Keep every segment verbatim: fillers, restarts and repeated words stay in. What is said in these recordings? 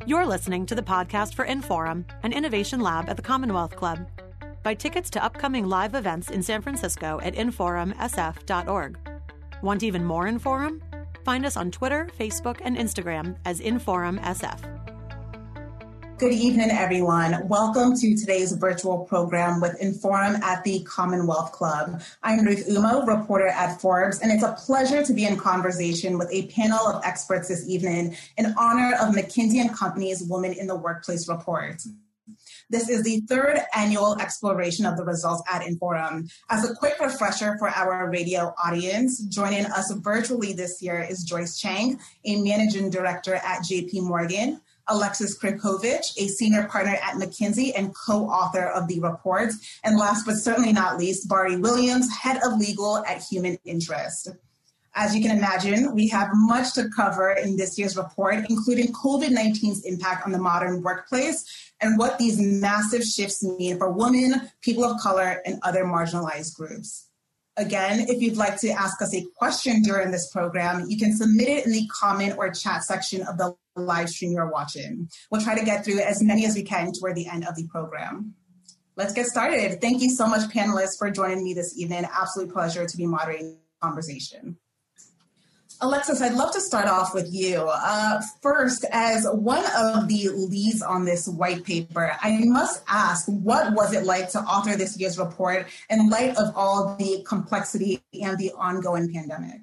You're listening to the podcast for Inforum, an innovation lab at the Commonwealth Club. Buy tickets to upcoming live events in San Francisco at inforum s f dot org. Want even more Inforum? Find us on Twitter, Facebook, and Instagram as Inforum S F. Good evening, everyone. Welcome to today's virtual program with Inforum at the Commonwealth Club. I'm Ruth Umo, reporter at Forbes, and it's a pleasure to be in conversation with a panel of experts this evening in honor of McKinsey and Company's Women in the Workplace report. This is the third annual exploration of the results at Inforum. As a quick refresher for our radio audience, joining us virtually this year is Joyce Chang, a managing director at J P Morgan, Alexis Krikovic, a senior partner at McKinsey and co-author of the report, and last but certainly not least, Bari Williams, head of legal at Human Interest. As you can imagine, we have much to cover in this year's report, including COVID nineteen's impact on the modern workplace and what these massive shifts mean for women, people of color, and other marginalized groups. Again, if you'd like to ask us a question during this program, you can submit it in the comment or chat section of the live stream you're watching. We'll try to get through as many as we can toward the end of the program. Let's get started. Thank you so much, panelists, for joining me this evening. Absolute pleasure to be moderating the conversation. Alexis, I'd love to start off with you. Uh, first, as one of the leads on this white paper, I must ask, what was it like to author this year's report in light of all the complexity and the ongoing pandemic?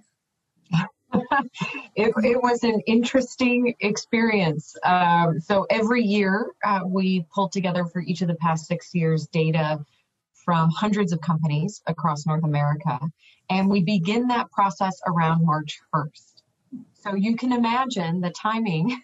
It, it was an interesting experience. Um, so every year uh, we pulled together for each of the past six years data from hundreds of companies across North America. And we begin that process around March first. So you can imagine the timing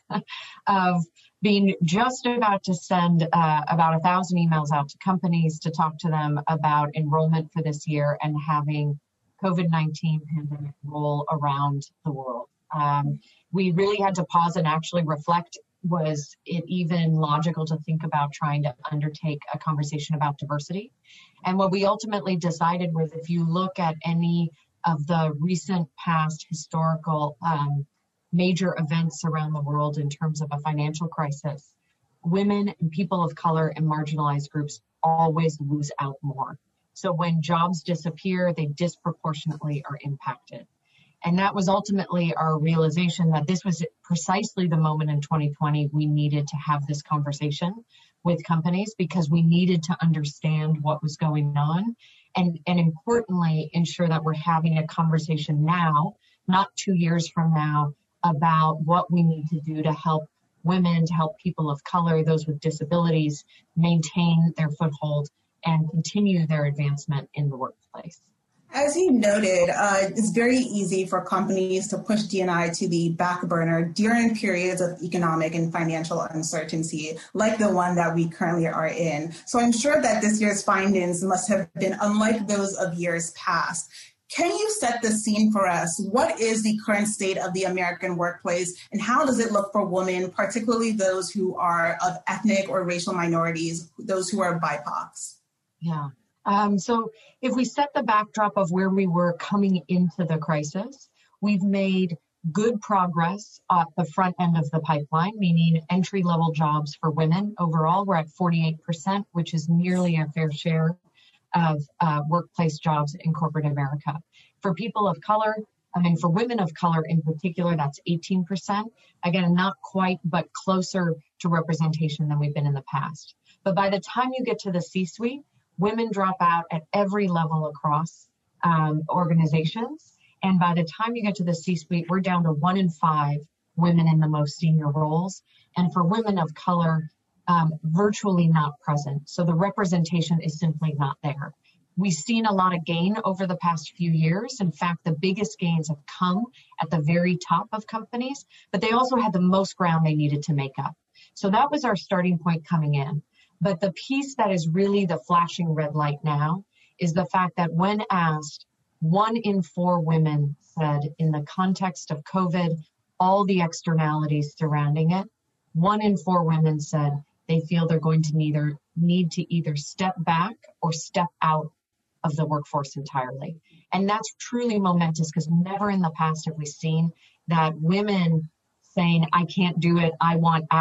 of being just about to send uh, about a thousand emails out to companies to talk to them about enrollment for this year and having COVID nineteen pandemic roll around the world. Um, we really had to pause and actually reflect. Was it even logical to think about trying to undertake a conversation about diversity? And what we ultimately decided was, if you look at any of the recent past historical um, major events around the world in terms of a financial crisis, women and people of color and marginalized groups always lose out more. So when jobs disappear, they disproportionately are impacted. And that was ultimately our realization that this was precisely the moment in twenty twenty we needed to have this conversation with companies, because we needed to understand what was going on and, and importantly, ensure that we're having a conversation now, not two years from now, about what we need to do to help women, to help people of color, those with disabilities, maintain their foothold and continue their advancement in the workplace. As you noted, uh, it's very easy for companies to push D and I to the back burner during periods of economic and financial uncertainty, like the one that we currently are in. So I'm sure that this year's findings must have been unlike those of years past. Can you set the scene for us? What is the current state of the American workplace, and how does it look for women, particularly those who are of ethnic or racial minorities, those who are B I P O Cs? Yeah. Um, so if we set the backdrop of where we were coming into the crisis, we've made good progress at the front end of the pipeline, meaning entry-level jobs for women. Overall, we're at forty-eight percent, which is nearly a fair share of uh, workplace jobs in corporate America. For people of color, I mean, for women of color in particular, that's eighteen percent. Again, not quite, but closer to representation than we've been in the past. But by the time you get to the C-suite, women drop out at every level across um, organizations. And by the time you get to the C-suite, we're down to one in five women in the most senior roles. And for women of color, um, virtually not present. So the representation is simply not there. We've seen a lot of gain over the past few years. In fact, the biggest gains have come at the very top of companies, but they also had the most ground they needed to make up. So that was our starting point coming in. But the piece that is really the flashing red light now is the fact that when asked, one in four women said in the context of COVID, all the externalities surrounding it, one in four women said they feel they're going to neither need to either step back or step out of the workforce entirely. And that's truly momentous, because never in the past have we seen that women saying, I can't do it, I want out,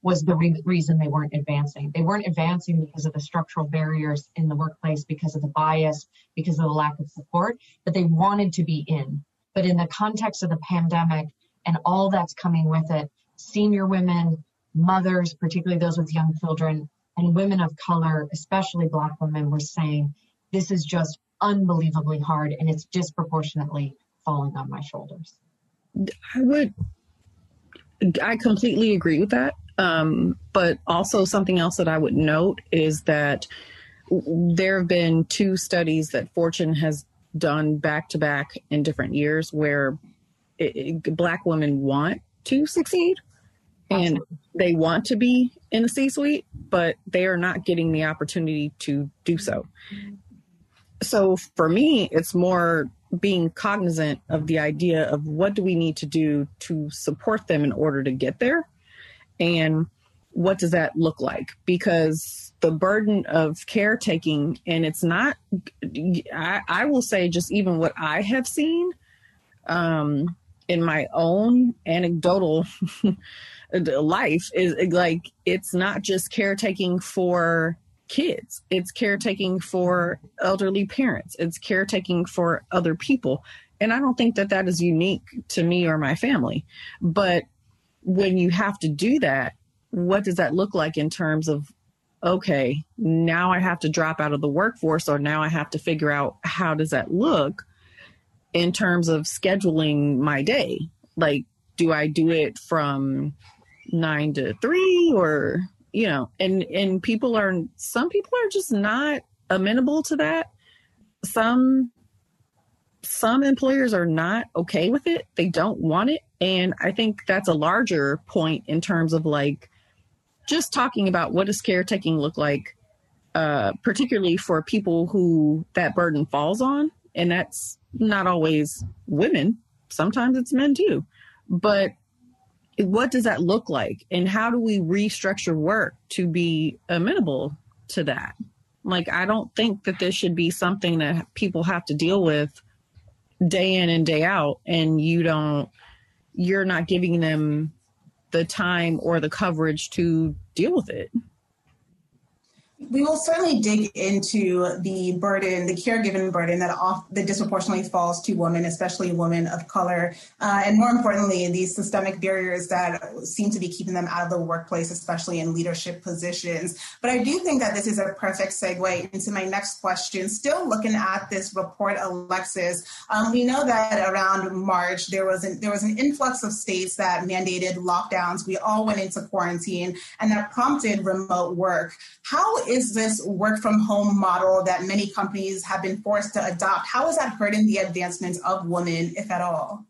was the re- reason they weren't advancing. They weren't advancing because of the structural barriers in the workplace, because of the bias, because of the lack of support, but they wanted to be in. But in the context of the pandemic and all that's coming with it, senior women, mothers, particularly those with young children, and women of color, especially Black women, were saying, this is just unbelievably hard and it's disproportionately falling on my shoulders. I would, I completely agree with that. Um, but also something else that I would note is that there have been two studies that Fortune has done back to back in different years where it, it, Black women want to succeed and they want to be in the C-suite, but they are not getting the opportunity to do so. So for me, it's more being cognizant of the idea of what do we need to do to support them in order to get there. And what does that look like? Because the burden of caretaking, and it's not, I, I will say just even what I have seen um, in my own anecdotal life is like, it's not just caretaking for kids. It's caretaking for elderly parents. It's caretaking for other people. And I don't think that that is unique to me or my family. But when you have to do that, what does that look like in terms of, okay, now I have to drop out of the workforce, or now I have to figure out how does that look in terms of scheduling my day? Like, do I do it from nine to three or, you know, and, and people are, some people are just not amenable to that. Some, some employers are not okay with it. They don't want it. And I think that's a larger point in terms of like, just talking about what does caretaking look like, uh, particularly for people who that burden falls on. And that's not always women. Sometimes it's men too. But what does that look like? And how do we restructure work to be amenable to that? Like, I don't think that this should be something that people have to deal with day in and day out. And you don't, you're not giving them the time or the coverage to deal with it. We will certainly dig into the burden, the caregiving burden that off, that disproportionately falls to women, especially women of color, uh, and more importantly, these systemic barriers that seem to be keeping them out of the workplace, especially in leadership positions. But I do think that this is a perfect segue into my next question. Still looking at this report, Alexis, um, we know that around March there was an, there was an influx of states that mandated lockdowns. We all went into quarantine, and that prompted remote work. How is Is this work from home model that many companies have been forced to adopt? How is that hurting the advancements of women, if at all?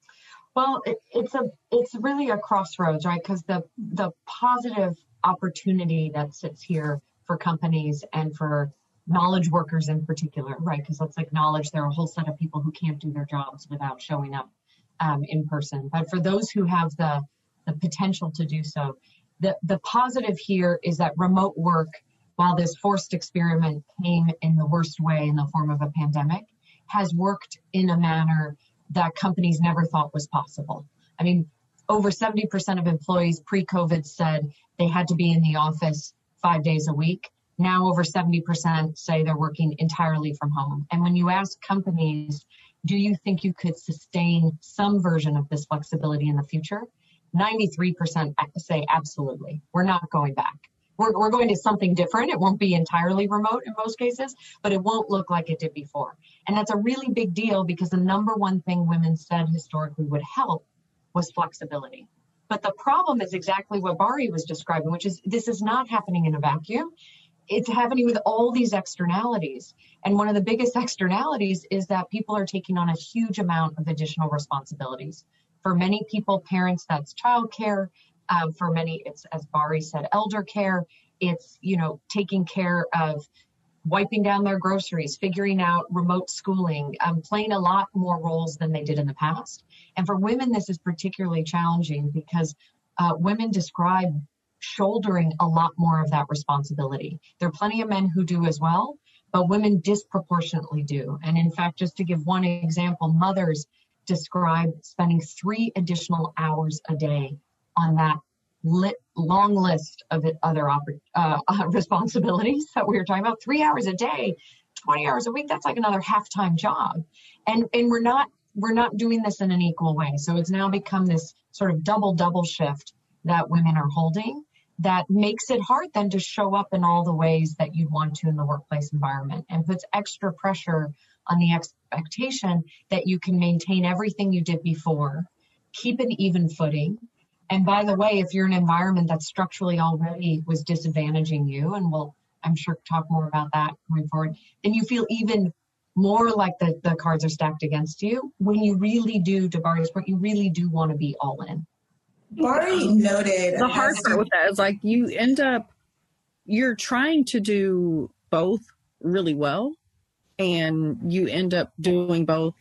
Well, it, it's a it's really a crossroads, right? Because the the positive opportunity that sits here for companies and for knowledge workers in particular, right? Because let's acknowledge there are a whole set of people who can't do their jobs without showing up um, in person. But for those who have the the potential to do so, the the positive here is that remote work, while this forced experiment came in the worst way in the form of a pandemic, has worked in a manner that companies never thought was possible. I mean, over seventy percent of employees pre-COVID said they had to be in the office five days a week. Now over seventy percent say they're working entirely from home. And when you ask companies, do you think you could sustain some version of this flexibility in the future? ninety-three percent say absolutely. We're not going back. We're, we're going to something different. It won't be entirely remote in most cases, but it won't look like it did before. And that's a really big deal because the number one thing women said historically would help was flexibility. But the problem is exactly what Bari was describing, which is this is not happening in a vacuum. It's happening with all these externalities. And one of the biggest externalities is that people are taking on a huge amount of additional responsibilities. For many people, parents, that's childcare. Um, for many, it's, as Bari said, elder care. It's, you know, taking care of wiping down their groceries, figuring out remote schooling, um, playing a lot more roles than they did in the past. And for women, this is particularly challenging because uh, women describe shouldering a lot more of that responsibility. There are plenty of men who do as well, but women disproportionately do. And in fact, just to give one example, mothers describe spending three additional hours a day on that lit, long list of other uh, responsibilities that we were talking about. Three hours a day, twenty hours a week, that's like another half-time job. And and we're not we're not doing this in an equal way. So it's now become this sort of double double shift that women are holding that makes it hard then to show up in all the ways that you'd want to in the workplace environment, and puts extra pressure on the expectation that you can maintain everything you did before, keep an even footing. And by the way, if you're in an environment that structurally already was disadvantaging you, and we'll, I'm sure, talk more about that going forward, then you feel even more like the, the cards are stacked against you when you really do, to Bari's point, you really do want to be all in. Bari noted. The hard part with that is like you end up, you're trying to do both really well, and you end up doing both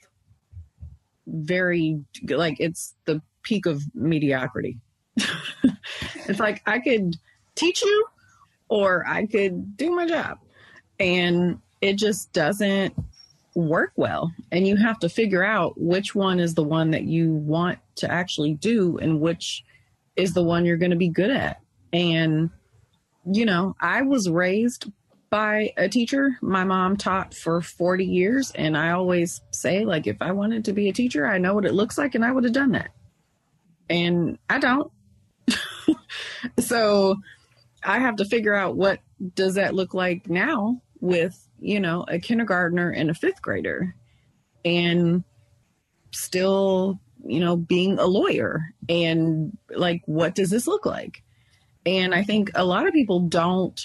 very, like, it's the peak of mediocrity. It's like, I could teach you or I could do my job, and it just doesn't work well. And you have to figure out which one is the one that you want to actually do and which is the one you're going to be good at. And, you know, I was raised by a teacher. My mom taught for forty years. And I always say, like, if I wanted to be a teacher, I know what it looks like and I would have done that. And I don't. So I have to figure out, what does that look like now with, you know, a kindergartner and a fifth grader, and still, you know, being a lawyer, and like, what does this look like? And I think a lot of people don't,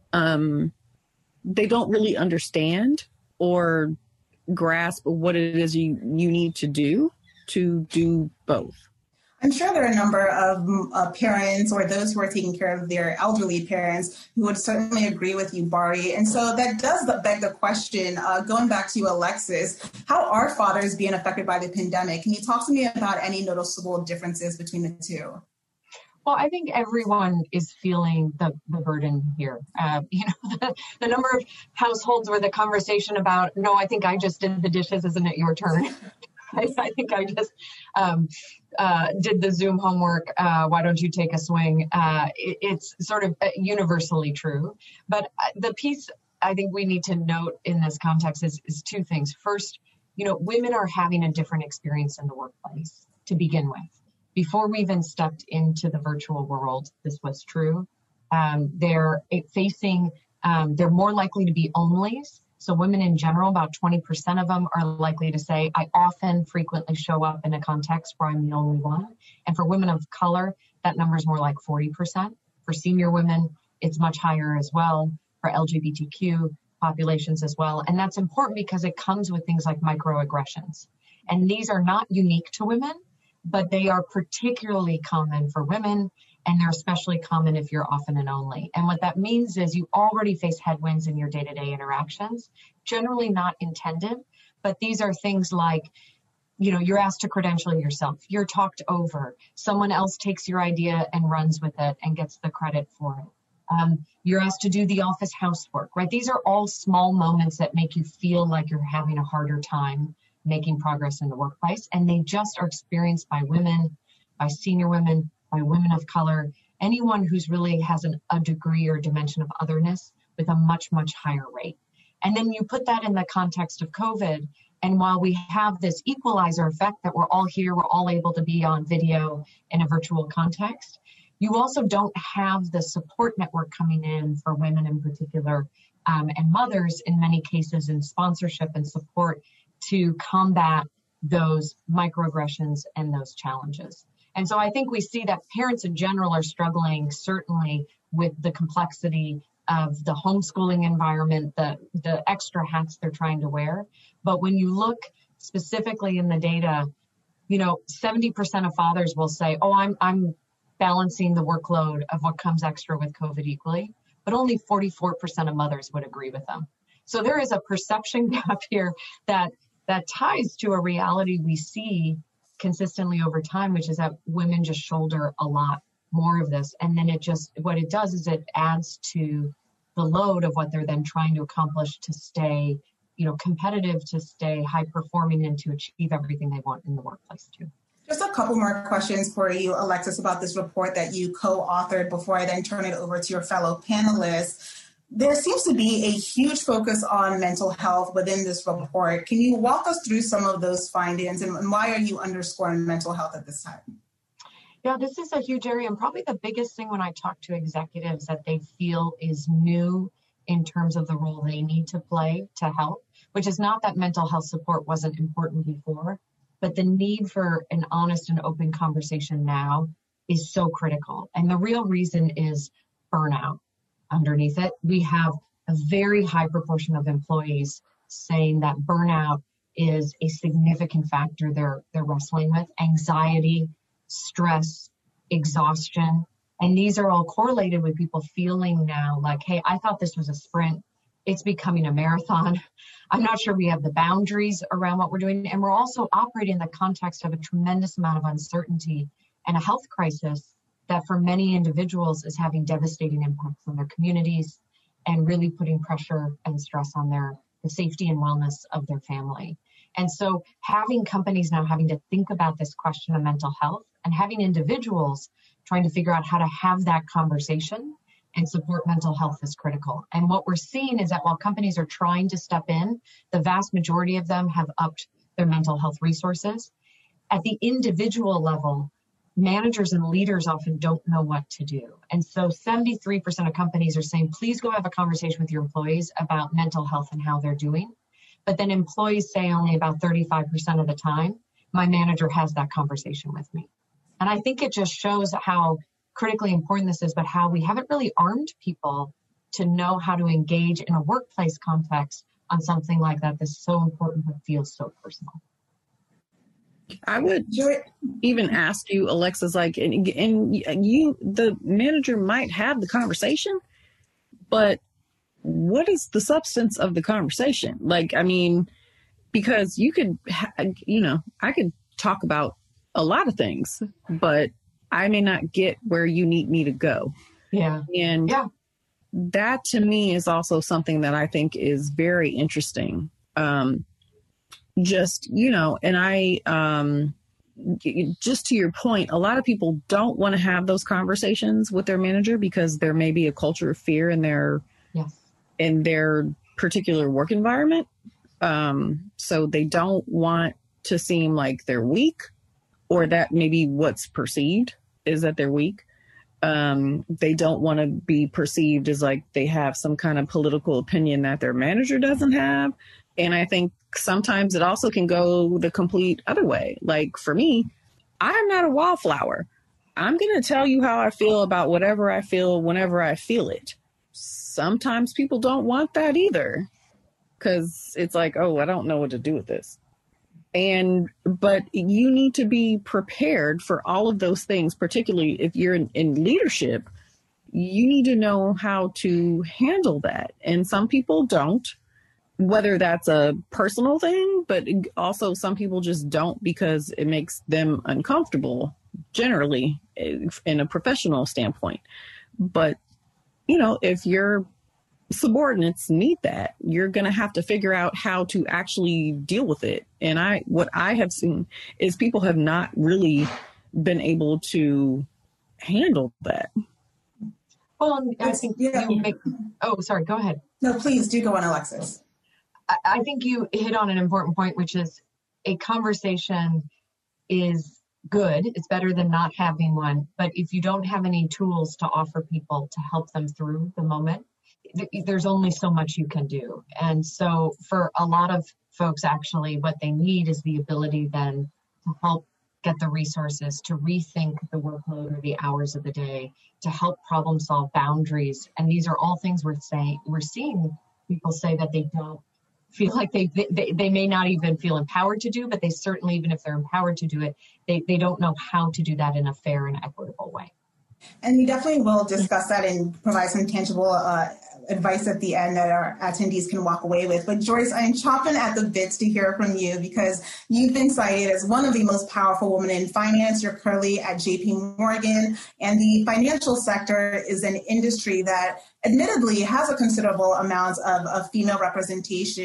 um, they don't really understand or grasp what it is you, you need to do to do both. I'm sure there are a number of uh, parents or those who are taking care of their elderly parents who would certainly agree with you, Bari. And so that does beg the question, uh, going back to you, Alexis, how are fathers being affected by the pandemic? Can you talk to me about any noticeable differences between the two? Well, I think everyone is feeling the, the burden here. Uh, you know, the, the number of households where the conversation about, no, I think I just did the dishes, isn't it your turn? I, I think I just um, uh, did the Zoom homework. Uh, why don't you take a swing? Uh, it, it's sort of universally true. But the piece I think we need to note in this context is, is two things. First, you know, women are having a different experience in the workplace to begin with. Before we even stepped into the virtual world, this was true. Um, they're facing, um, they're more likely to be onlys. So women in general, about twenty percent of them are likely to say, I often frequently show up in a context where I'm the only one. And for women of color, that number is more like forty percent. For senior women, it's much higher as well. For L G B T Q populations as well. And that's important because it comes with things like microaggressions. And these are not unique to women, but they are particularly common for women, and they're especially common if you're often and only. And what that means is you already face headwinds in your day-to-day interactions, generally not intended, but these are things like, you know, you're asked to credential yourself, you're talked over, someone else takes your idea and runs with it and gets the credit for it. Um, you're asked to do the office housework, right? These are all small moments that make you feel like you're having a harder time making progress in the workplace, and they just are experienced by women, by senior women, by women of color, anyone who's really has an, a degree or dimension of otherness with a much, much higher rate. And then you put that in the context of COVID, and while we have this equalizer effect that we're all here, we're all able to be on video in a virtual context, you also don't have the support network coming in for women in particular, um, and mothers in many cases, in sponsorship and support to combat those microaggressions and those challenges. And so I think we see that parents in general are struggling certainly with the complexity of the homeschooling environment, the, the extra hats they're trying to wear. But when you look specifically in the data, you know, seventy percent of fathers will say, oh, I'm, I'm balancing the workload of what comes extra with COVID equally, but only forty-four percent of mothers would agree with them. So there is a perception gap here that that ties to a reality we see consistently over time, which is that women just shoulder a lot more of this. And then it just, what it does is it adds to the load of what they're then trying to accomplish to stay, you know, competitive, to stay high performing, and to achieve everything they want in the workplace too. Just a couple more questions for you, Alexis, about this report that you co-authored before I then turn it over to your fellow panelists. There seems to be a huge focus on mental health within this report. Can you walk us through some of those findings, and, and why are you underscoring mental health at this time? Yeah, this is a huge area, and probably the biggest thing when I talk to executives that they feel is new in terms of the role they need to play to help, which is not that mental health support wasn't important before, but the need for an honest and open conversation now is so critical. And the real reason is burnout. Underneath it, we have a very high proportion of employees saying that burnout is a significant factor they're they're wrestling with. Anxiety, stress, exhaustion. And these are all correlated with people feeling now like, hey, I thought this was a sprint. It's becoming a marathon. I'm not sure we have the boundaries around what we're doing. And we're also operating in the context of a tremendous amount of uncertainty and a health crisis that for many individuals is having devastating impacts on their communities and really putting pressure and stress on their the safety and wellness of their family. And so having companies now having to think about this question of mental health and having individuals trying to figure out how to have that conversation and support mental health is critical. And what we're seeing is that while companies are trying to step in, the vast majority of them have upped their mental health resources. At the individual level, managers and leaders often don't know what to do. And so seventy-three percent of companies are saying, please go have a conversation with your employees about mental health and how they're doing. But then employees say only about thirty-five percent of the time, my manager has that conversation with me. And I think it just shows how critically important this is, but how we haven't really armed people to know how to engage in a workplace context on something like that that's so important but feels so personal. I would even ask you, Alexis, like, and, and you, the manager might have the conversation, but what is the substance of the conversation? Like, I mean, because you could, ha- you know, I could talk about a lot of things, but I may not get where you need me to go. Yeah. And yeah. that to me is also something that I think is very interesting. Um, just, you know, and I, um, just to your point, a lot of people don't want to have those conversations with their manager because there may be a culture of fear in their, yes. in their particular work environment. Um, so they don't want to seem like they're weak, or that maybe what's perceived is that they're weak. Um, they don't want to be perceived as like they have some kind of political opinion that their manager doesn't have. And I think sometimes it also can go the complete other way. Like for me, I'm not a wallflower. I'm going to tell you how I feel about whatever I feel whenever I feel it. Sometimes people don't want that either, because it's like, oh, I don't know what to do with this. And but you need to be prepared for all of those things, particularly if you're in, in leadership. You need to know how to handle that. And some people don't, whether that's a personal thing, but also some people just don't because it makes them uncomfortable generally in a professional standpoint. But, you know, if your subordinates need that, you're going to have to figure out how to actually deal with it. And I, what I have seen is people have not really been able to handle that. Well, I think yeah. you make, oh, sorry, go ahead. No, please do go on, Alexis. I, I think you hit on an important point, which is a conversation is good. It's better than not having one. But if you don't have any tools to offer people to help them through the moment, there's only so much you can do. And so for a lot of folks, actually, what they need is the ability then to help get the resources to rethink the workload or the hours of the day, to help problem solve boundaries. And these are all things we're saying, we're seeing people say that they don't feel like they, they, they may not even feel empowered to do, but they certainly, even if they're empowered to do it, they, they don't know how to do that in a fair and equitable way. And we definitely will discuss that and provide some tangible uh, advice at the end that our attendees can walk away with. But Joyce, I'm chomping at the bits to hear from you because you've been cited as one of the most powerful women in finance. You're currently at J P Morgan, and the financial sector is an industry that admittedly has a considerable amount of, of female representation.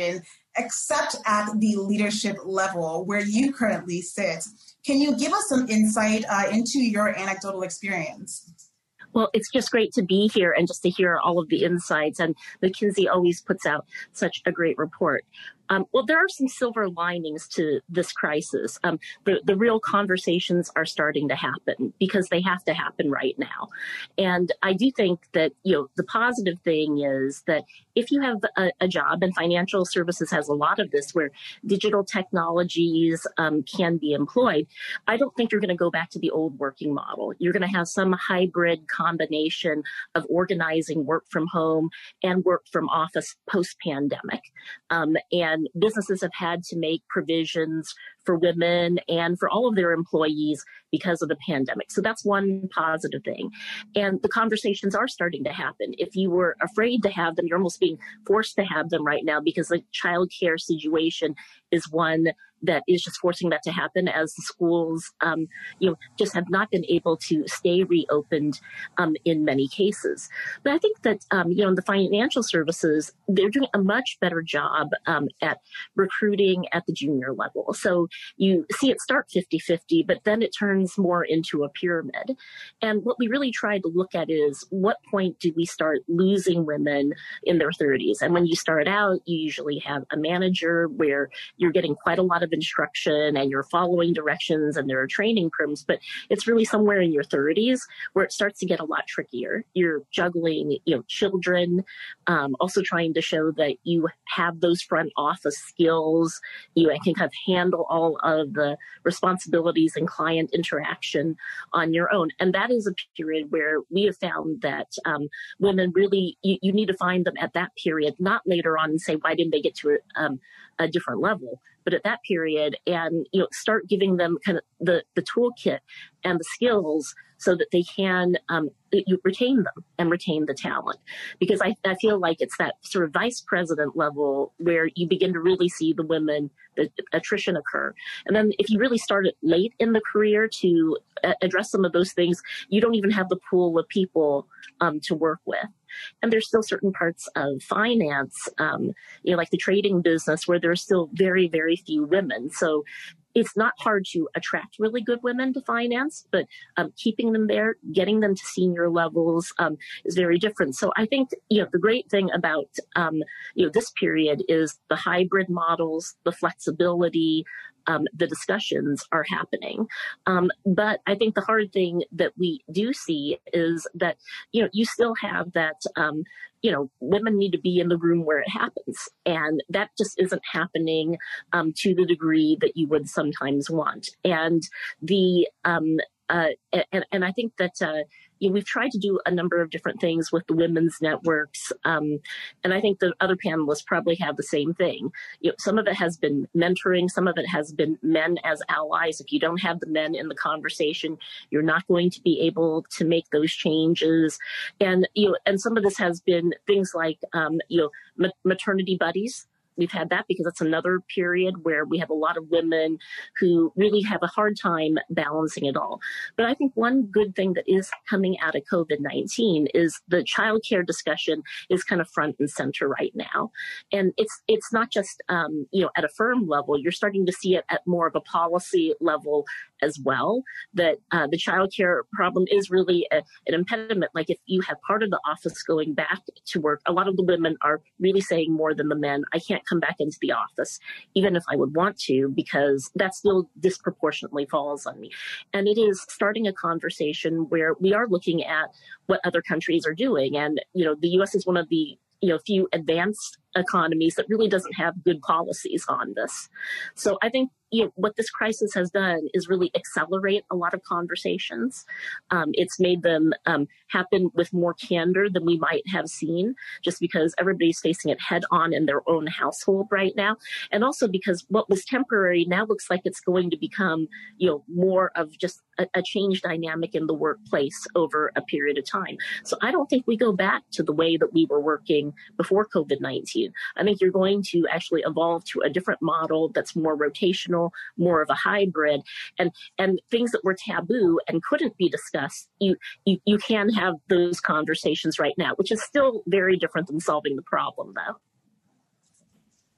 except at the leadership level where you currently sit. Can you give us some insight uh, into your anecdotal experience? Well, it's just great to be here and just to hear all of the insights. And McKinsey always puts out such a great report. Um, well, there are some silver linings to this crisis. Um, the, the real conversations are starting to happen because they have to happen right now. And I do think that, you know, the positive thing is that if you have a, a job, and financial services has a lot of this, where digital technologies um, can be employed, I don't think you're going to go back to the old working model. You're going to have some hybrid combination of organizing work from home and work from office post-pandemic. Um, and businesses have had to make provisions for women and for all of their employees because of the pandemic. So that's one positive thing. And the conversations are starting to happen. If you were afraid to have them, you're almost being forced to have them right now because the childcare situation is one that is just forcing that to happen as the schools, um, you know, just have not been able to stay reopened um, in many cases. But I think that, um, you know, the financial services, they're doing a much better job um, at recruiting at the junior level. So you see it start fifty-fifty, but then it turns more into a pyramid. And what we really try to look at is what point do we start losing women in their thirties? And when you start out, you usually have a manager where you're getting quite a lot of instruction and you're following directions and there are training programs, but it's really somewhere in your thirties where it starts to get a lot trickier. You're juggling, you know, children, um, also trying to show that you have those front office skills, you can kind of handle all of the responsibilities and client interaction on your own. And that is a period where we have found that um, women really, you, you need to find them at that period, not later on and say, why didn't they get to a, um, a different level? But at that period, and you know, start giving them kind of the, the toolkit and the skills so that they can um, you retain them and retain the talent. Because I, I feel like it's that sort of vice president level where you begin to really see the women, the attrition occur. And then if you really start it late in the career to uh, address some of those things, you don't even have the pool of people um, to work with. And there's still certain parts of finance, um, you know, like the trading business, where there's still very, very few women. So it's not hard to attract really good women to finance, but um, keeping them there, getting them to senior levels um, is very different. So I think, you know, the great thing about, um, you know, this period is the hybrid models, the flexibility, Um, the discussions are happening. Um, but I think the hard thing that we do see is that, you know, you still have that, um, you know, women need to be in the room where it happens. And that just isn't happening um, to the degree that you would sometimes want. And the, um, uh, and, and I think that, uh, you know, we've tried to do a number of different things with the women's networks. Um, and I think the other panelists probably have the same thing. You know, some of it has been mentoring. Some of it has been men as allies. If you don't have the men in the conversation, you're not going to be able to make those changes. And, you know, and some of this has been things like, um, you know, ma- maternity buddies. We've had that because it's another period where we have a lot of women who really have a hard time balancing it all. But I think one good thing that is coming out of COVID nineteen is the childcare discussion is kind of front and center right now. And it's it's not just, um, you know, at a firm level. You're starting to see it at more of a policy level as well, that uh, the childcare problem is really a, an impediment. Like if you have part of the office going back to work, a lot of the women are really saying more than the men, I can't come back into the office, even if I would want to, because that still disproportionately falls on me. And it is starting a conversation where we are looking at what other countries are doing. And, you know, the U S is one of the, you know, few advanced economies that really doesn't have good policies on this. So I think, you know, what this crisis has done is really accelerate a lot of conversations. Um, it's made them um, happen with more candor than we might have seen, just because everybody's facing it head on in their own household right now. And also because what was temporary now looks like it's going to become, you know, more of just a, a change dynamic in the workplace over a period of time. So I don't think we go back to the way that we were working before COVID nineteen. I think you're going to actually evolve to a different model that's more rotational, more of a hybrid, and and things that were taboo and couldn't be discussed, you, you you can have those conversations right now, which is still very different than solving the problem, though.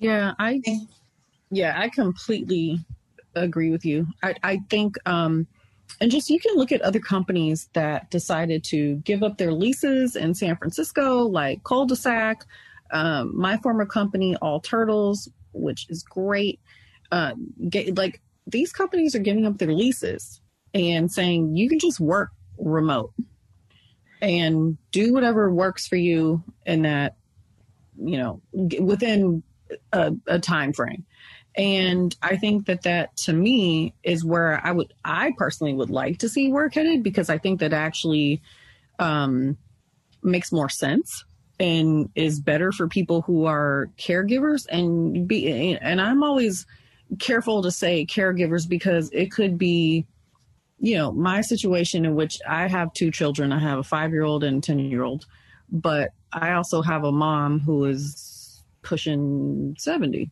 Yeah, I yeah, I completely agree with you. I, I think, um, and just you can look at other companies that decided to give up their leases in San Francisco, like Cul-de-sac, um, my former company, All Turtles, which is great. Uh, get, like these companies are giving up their leases and saying you can just work remote and do whatever works for you in that, you know, within a, a time frame. And I think that that to me is where I would, I personally would like to see work headed, because I think that actually um, makes more sense and is better for people who are caregivers. And be, and I'm always careful to say caregivers because it could be, you know, my situation in which I have two children. I have a five-year-old and a ten-year-old, but I also have a mom who is pushing seventy.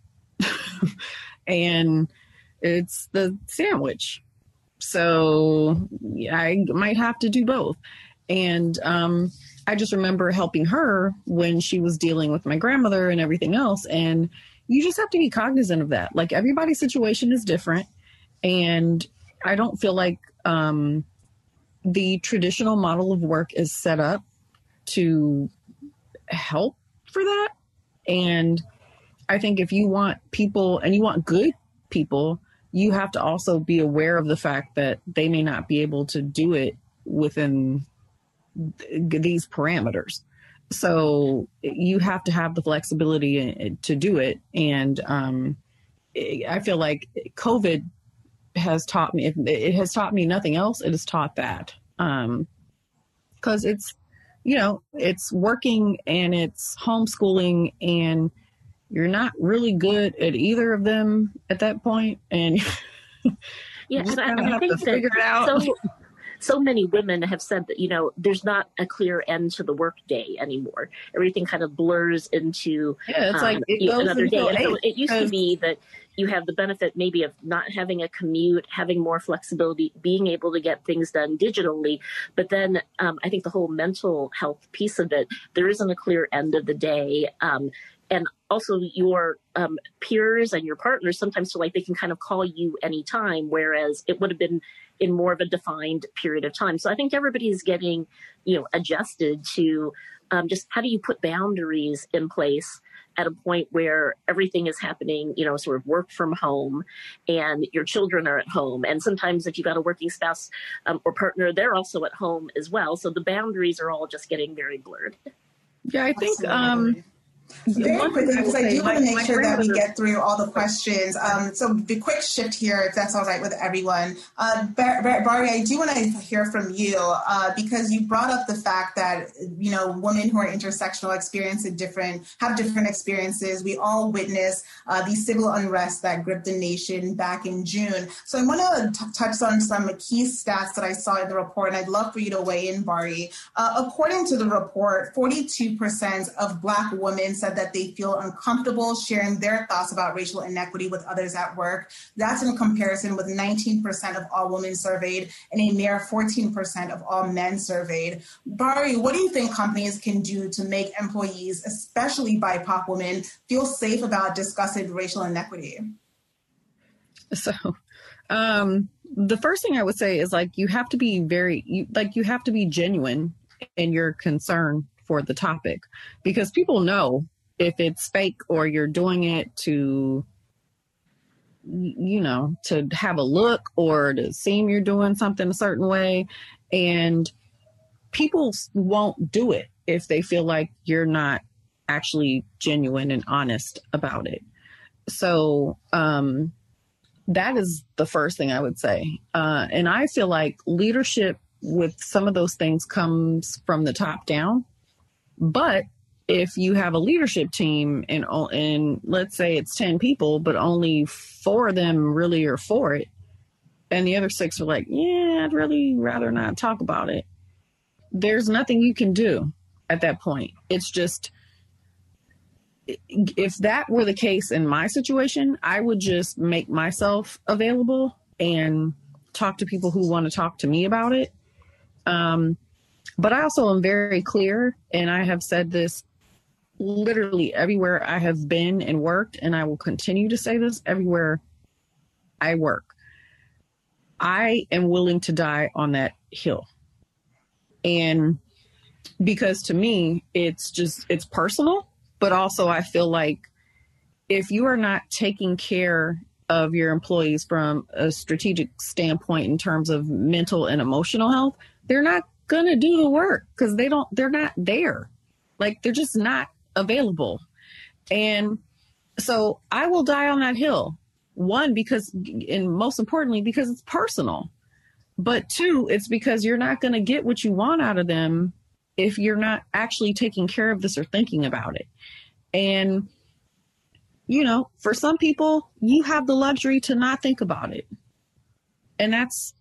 And it's the sandwich. So I might have to do both. And um, I just remember helping her when she was dealing with my grandmother and everything else. And you just have to be cognizant of that. Like everybody's situation is different. And I don't feel like um, the traditional model of work is set up to help for that. And I think if you want people and you want good people, you have to also be aware of the fact that they may not be able to do it within th- these parameters. So you have to have the flexibility to do it. And um, I feel like COVID has taught me, it has taught me nothing else. It has taught that um, because it's, you know, it's working and it's homeschooling, and you're not really good at either of them at that point, and yeah, and I, and I think that it out. so so many women have said that, you know, there's not a clear end to the workday anymore. Everything kind of blurs into yeah, it's um, like it you know, goes another day. And so it used because... to be that you have the benefit maybe of not having a commute, having more flexibility, being able to get things done digitally. But then um, I think the whole mental health piece of it, there isn't a clear end of the day. Um, And also your um, peers and your partners sometimes feel like they can kind of call you anytime, whereas it would have been in more of a defined period of time. So I think everybody's getting, you know, adjusted to um, just how do you put boundaries in place at a point where everything is happening, you know, sort of work from home and your children are at home. And sometimes if you've got a working spouse um, or partner, they're also at home as well. So the boundaries are all just getting very blurred. Yeah, I think... Um... Very quickly, because I do want to make sure that we get through all the questions. Um, so the quick shift here, if that's all right with everyone. Uh, Bar- Bar- Bari, I do want to hear from you uh, because you brought up the fact that, you know, women who are intersectional experience different, have different experiences. We all witness uh, the civil unrest that gripped the nation back in June. So I want to t- touch on some key stats that I saw in the report, and I'd love for you to weigh in, Bari. Uh, according to the report, forty-two percent of Black women said that they feel uncomfortable sharing their thoughts about racial inequity with others at work. That's in comparison with nineteen percent of all women surveyed and a mere fourteen percent of all men surveyed. Bari, what do you think companies can do to make employees, especially B I P O C women, feel safe about discussing racial inequity? So, um, the first thing I would say is like you have to be very, you, like you have to be genuine in your concern for the topic, because people know if it's fake or you're doing it to, you know, to have a look or to seem you're doing something a certain way. And people won't do it if they feel like you're not actually genuine and honest about it. So um, that is the first thing I would say. Uh, and I feel like leadership with some of those things comes from the top down. But if you have a leadership team and, and let's say it's ten people, but only four of them really are for it, and the other six are like, yeah, I'd really rather not talk about it, there's nothing you can do at that point. It's just, if that were the case in my situation, I would just make myself available and talk to people who want to talk to me about it. Um, but I also am very clear, and I have said this literally everywhere I have been and worked, and I will continue to say this everywhere I work, I am willing to die on that hill. And because to me, it's just, it's personal, but also I feel like if you are not taking care of your employees from a strategic standpoint in terms of mental and emotional health, they're not going to do the work because they don't, they're not there. Like, they're just not available. And so I will die on that hill. One, because, and most importantly, because it's personal. But two, it's because you're not going to get what you want out of them if you're not actually taking care of this or thinking about it. And, you know, for some people, you have the luxury to not think about it. And that's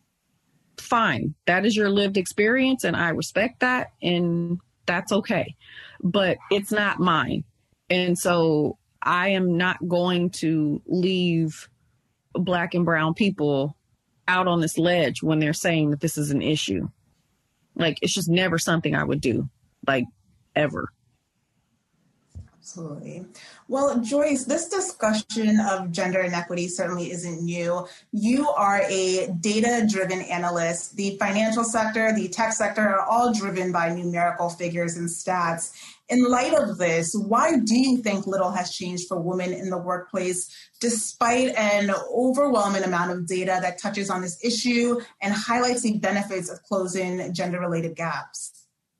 fine. That is your lived experience, and I respect that, and that's okay. But it's not mine. And so I am not going to leave Black and brown people out on this ledge when they're saying that this is an issue. Like, it's just never something I would do, like, ever. Absolutely. Well, Joyce, this discussion of gender inequity certainly isn't new. You are a data-driven analyst. The financial sector, the tech sector are all driven by numerical figures and stats. In light of this, why do you think little has changed for women in the workplace, despite an overwhelming amount of data that touches on this issue and highlights the benefits of closing gender-related gaps?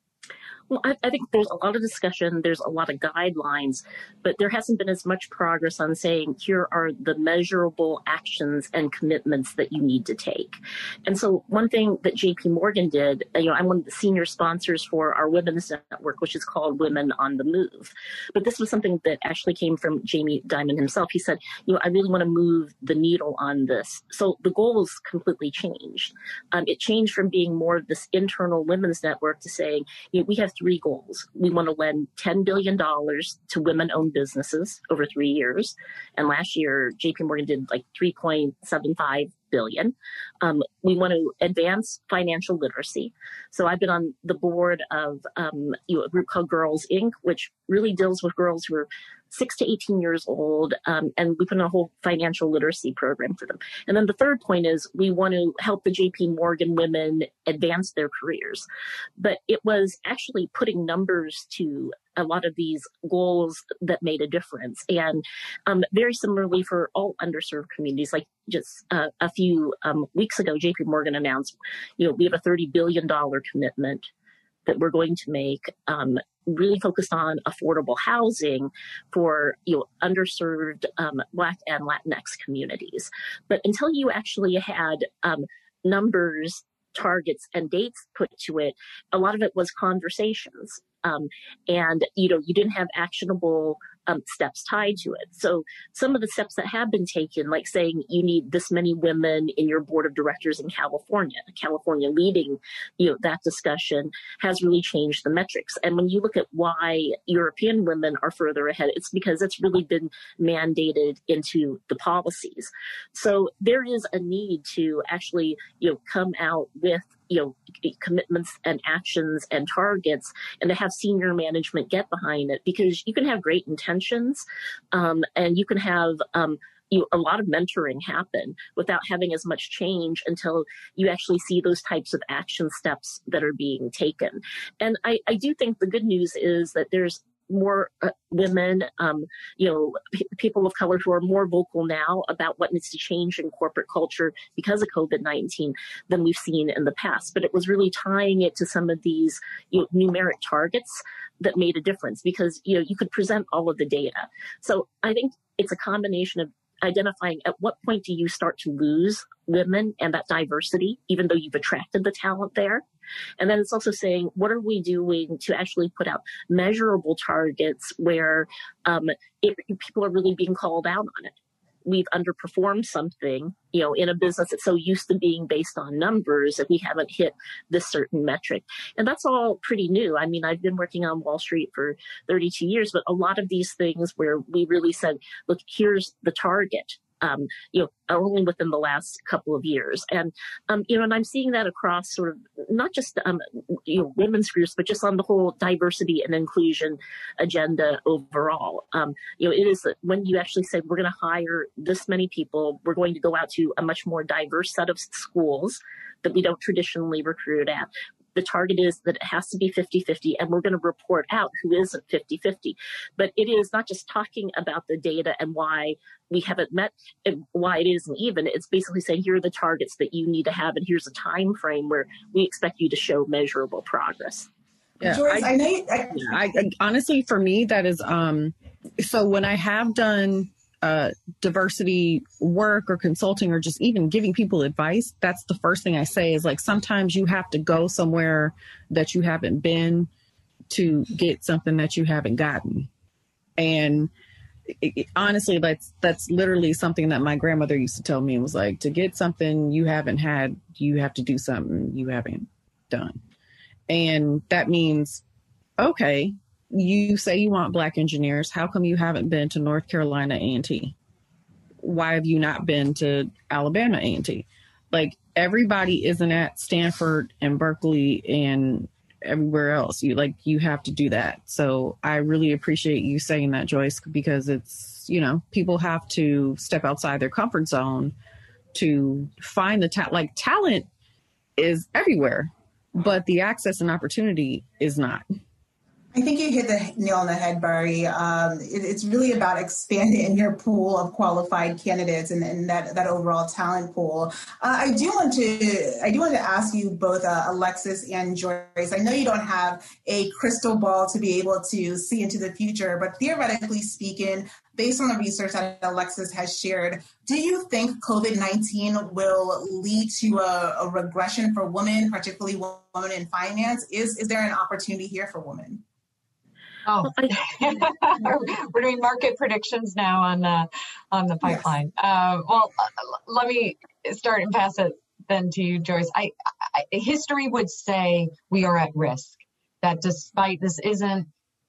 Well, I, I think there's a lot of discussion, there's a lot of guidelines, but there hasn't been as much progress on saying, here are the measurable actions and commitments that you need to take. And so one thing that J P Morgan did, you know, I'm one of the senior sponsors for our women's network, which is called Women on the Move. But this was something that actually came from Jamie Dimon himself. He said, you know, I really want to move the needle on this. So the goals completely changed. Um, it changed from being more of this internal women's network to saying, you know, we have three goals. We want to lend ten billion dollars to women-owned businesses over three years. And last year, J P Morgan did like three point seven five billion. Um, we want to advance financial literacy. So I've been on the board of um, you know, a group called Girls Incorporated, which really deals with girls who are six to eighteen years old, um, and we put in a whole financial literacy program for them. And then the third point is we want to help the J P Morgan women advance their careers. But it was actually putting numbers to a lot of these goals that made a difference. And um, very similarly for all underserved communities, like just uh, a few um, weeks ago, J P Morgan announced, you know, we have a thirty billion dollars commitment that we're going to make, um, really focused on affordable housing for, you know, underserved um, Black and Latinx communities. But until you actually had um, numbers, targets, and dates put to it, a lot of it was conversations. Um, and, you know, you didn't have actionable um, steps tied to it. So some of the steps that have been taken, like saying you need this many women in your board of directors in California, California leading, you know, that discussion has really changed the metrics. And when you look at why European women are further ahead, it's because it's really been mandated into the policies. So there is a need to actually, you know, come out with, you know, commitments and actions and targets, and to have senior management get behind it, because you can have great intentions um, and you can have um, you know, a lot of mentoring happen without having as much change until you actually see those types of action steps that are being taken. And I, I do think the good news is that there's more uh, women, um, you know, p- people of color who are more vocal now about what needs to change in corporate culture because of COVID nineteen than we've seen in the past. But it was really tying it to some of these, you know, numeric targets that made a difference, because, you know, you could present all of the data. So I think it's a combination of identifying at what point do you start to lose women and that diversity, even though you've attracted the talent there. And then it's also saying, what are we doing to actually put out measurable targets where um, it, people are really being called out on it? We've underperformed something, you know, in a business that's so used to being based on numbers that we haven't hit this certain metric. And that's all pretty new. I mean, I've been working on Wall Street for thirty-two years, but a lot of these things where we really said, look, here's the target. um, you know, only within the last couple of years. And, um, you know, and I'm seeing that across sort of not just, um, you know, women's groups, but just on the whole diversity and inclusion agenda overall. Um, you know, it is when you actually say we're going to hire this many people, we're going to go out to a much more diverse set of schools that we don't traditionally recruit at. The target is that it has to be fifty-fifty, and we're going to report out who isn't fifty-fifty. But it is not just talking about the data and why we haven't met and why it isn't even. It's basically saying, here are the targets that you need to have, and here's a time frame where we expect you to show measurable progress. Yeah, Joyce, I, I know. You, I, I, I honestly, for me, that is um. So when I have done uh, diversity work or consulting or just even giving people advice, that's the first thing I say is like, sometimes you have to go somewhere that you haven't been to get something that you haven't gotten. And it, it, honestly, that's, that's literally something that my grandmother used to tell me. It was like, to get something you haven't had, you have to do something you haven't done. And that means, okay, you say you want Black engineers. How come you haven't been to North Carolina A and T? Why have you not been to Alabama A and T? Like, everybody isn't at Stanford and Berkeley and everywhere else. You like, you have to do that. So I really appreciate you saying that, Joyce, because it's, you know, people have to step outside their comfort zone to find the talent. Like, talent is everywhere, but the access and opportunity is not. I think you hit the nail on the head, Barry. Um, it, it's really about expanding your pool of qualified candidates and, and that, that overall talent pool. Uh, I do want to I do want to ask you both, uh, Alexis and Joyce. I know you don't have a crystal ball to be able to see into the future, but theoretically speaking, based on the research that Alexis has shared, do you think COVID nineteen will lead to a, a regression for women, particularly women in finance? Is is there an opportunity here for women? Oh, we're doing market predictions now on uh, on the pipeline. Yes. Uh, well, uh, let me start and pass it then to you, Joyce. I, I, history would say we are at risk. That despite this isn't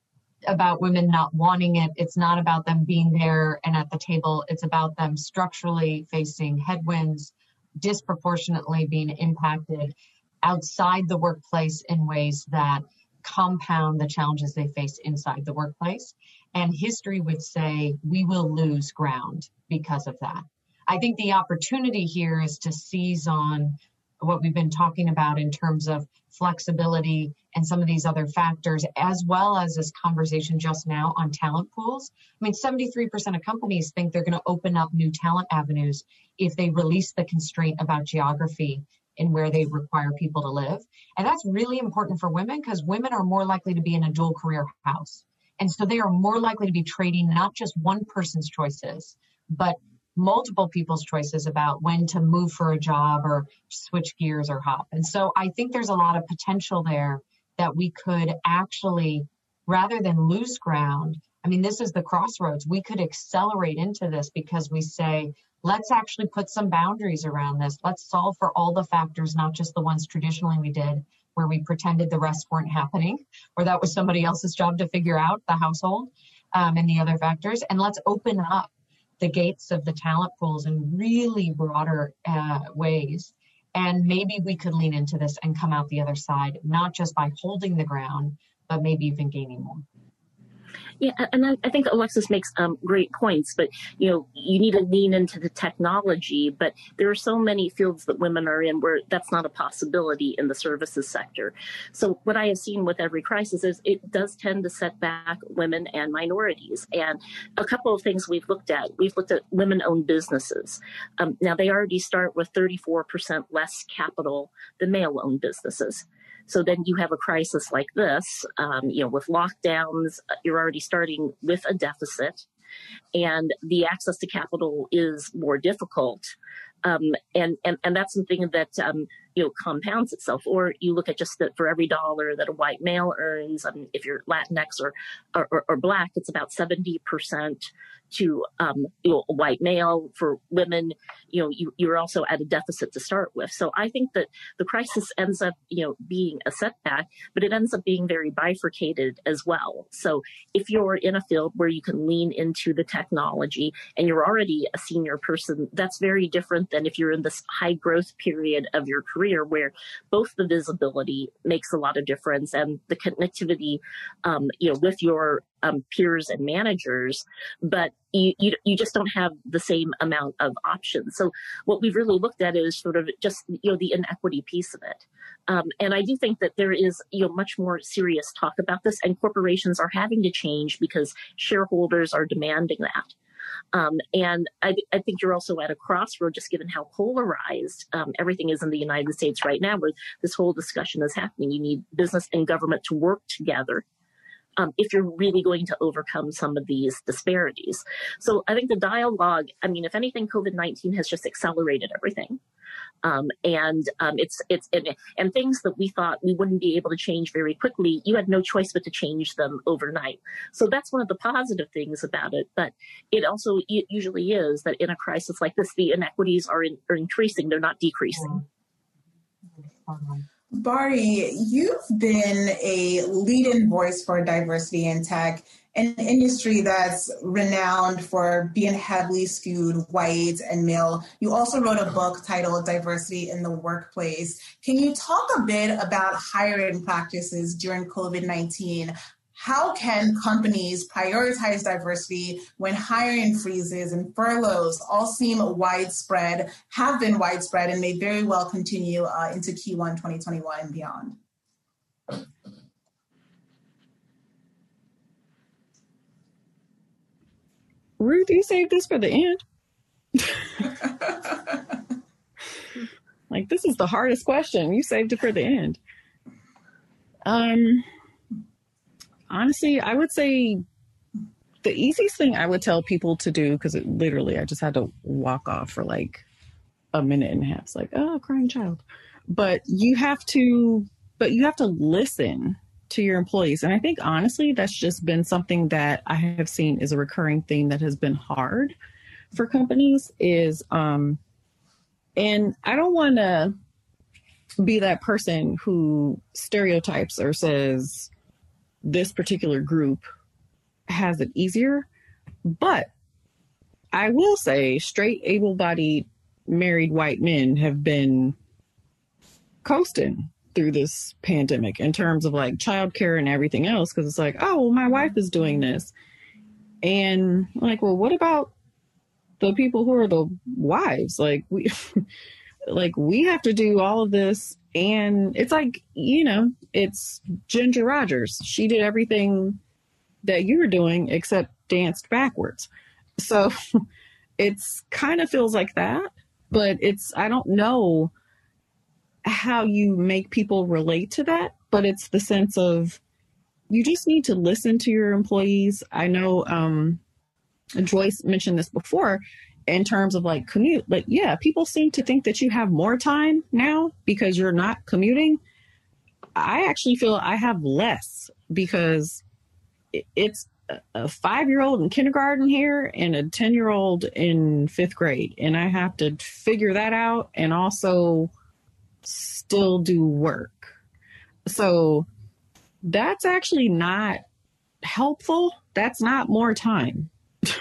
about women not wanting it, it's not about them being there and at the table. It's about them structurally facing headwinds, disproportionately being impacted outside the workplace in ways that compound the challenges they face inside the workplace. And history would say we will lose ground because of that. I think the opportunity here is to seize on what we've been talking about in terms of flexibility and some of these other factors, as well as this conversation just now on talent pools. I mean, seventy-three percent of companies think they're going to open up new talent avenues if they release the constraint about geography in where they require people to live. And that's really important for women because women are more likely to be in a dual career house. And so they are more likely to be trading not just one person's choices, but multiple people's choices about when to move for a job or switch gears or hop. And so I think there's a lot of potential there that we could actually, rather than lose ground, I mean, this is the crossroads. We could accelerate into this because we say, let's actually put some boundaries around this. Let's solve for all the factors, not just the ones traditionally we did, where we pretended the rest weren't happening, or that was somebody else's job to figure out, the household, um, and the other factors. And let's open up the gates of the talent pools in really broader uh, ways. And maybe we could lean into this and come out the other side, not just by holding the ground, but maybe even gaining more. Yeah, and I, I think Alexis makes um, great points, but, you know, you need to lean into the technology, but there are so many fields that women are in where that's not a possibility in the services sector. So what I have seen with every crisis is it does tend to set back women and minorities. And a couple of things we've looked at, we've looked at women-owned businesses. Um, now, they already start with thirty-four percent less capital than male-owned businesses. So then you have a crisis like this, um, you know, with lockdowns, you're already starting with a deficit, and the access to capital is more difficult. Um, and, and, and that's something that, um, you know, compounds itself. Or you look at just that for every dollar that a white male earns, I mean, if you're Latinx or, or, or, or Black, it's about seventy percent to um, you know, a white male. For women, you know, you, you're also at a deficit to start with. So I think that the crisis ends up, you know, being a setback, but it ends up being very bifurcated as well. So if you're in a field where you can lean into the technology and you're already a senior person, that's very different than if you're in this high growth period of your career where both the visibility makes a lot of difference and the connectivity, um, you know, with your um, peers and managers, but you, you you just don't have the same amount of options. So what we've really looked at is sort of just, you know, the inequity piece of it. Um, and I do think that there is, you know, much more serious talk about this, and corporations are having to change because shareholders are demanding that. Um, and I, I think you're also at a crossroad, just given how polarized um, everything is in the United States right now, where this whole discussion is happening. You need business and government to work together Um, if you're really going to overcome some of these disparities. So I think the dialogue, I mean, if anything, COVID nineteen has just accelerated everything. Um, and um, it's it's and, and things that we thought we wouldn't be able to change very quickly, you had no choice but to change them overnight. So that's one of the positive things about it. But it also it usually is that in a crisis like this, the inequities are, in, are increasing, they're not decreasing. Mm-hmm. Bari, you've been a leading voice for diversity in tech, an industry that's renowned for being heavily skewed white and male. You also wrote a book titled Diversity in the Workplace. Can you talk a bit about hiring practices during COVID nineteen? How can companies prioritize diversity when hiring freezes and furloughs all seem widespread, have been widespread, and may very well continue uh, into Q one twenty twenty-one and beyond? Ruth, you saved this for the end. Like, this is the hardest question. You saved it for the end. Um... Honestly, I would say the easiest thing I would tell people to do, because it literally, I just had to walk off for like a minute and a half. It's like, oh, crying child. But you have to, but you have to listen to your employees. And I think, honestly, that's just been something that I have seen is a recurring theme that has been hard for companies is, um, and I don't want to be that person who stereotypes or says, this particular group has it easier, but I will say straight, able-bodied, married white men have been coasting through this pandemic in terms of like childcare and everything else, because it's like, oh, well, my wife is doing this. And like, well, what about the people who are the wives? Like we, like we have to do all of this. And it's like, you know, it's Ginger Rogers. She did everything that you were doing except danced backwards. So it's kind of feels like that, but it's, I don't know how you make people relate to that, but it's the sense of you just need to listen to your employees. I know um, Joyce mentioned this before. In terms of like commute, but yeah, people seem to think that you have more time now because you're not commuting. I actually feel I have less because it's a five-year-old in kindergarten here and a ten-year-old in fifth grade. And I have to figure that out and also still do work. So that's actually not helpful. That's not more time.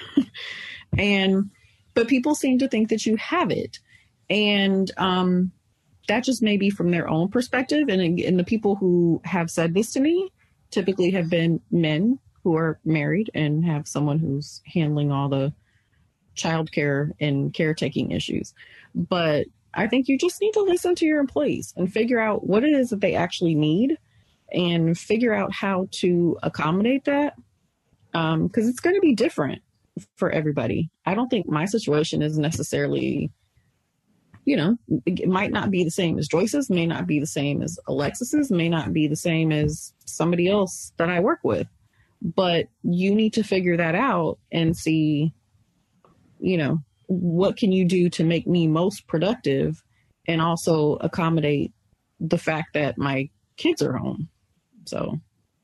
And but people seem to think that you have it. And um, that just may be from their own perspective. And, and the people who have said this to me typically have been men who are married and have someone who's handling all the childcare and caretaking issues. But I think you just need to listen to your employees and figure out what it is that they actually need and figure out how to accommodate that. Um, because it's going to be different for everybody. I don't think my situation is necessarily, you know, it might not be the same as Joyce's, may not be the same as Alexis's, may not be the same as somebody else that I work with. But you need to figure that out and see, you know, what can you do to make me most productive and also accommodate the fact that my kids are home. So.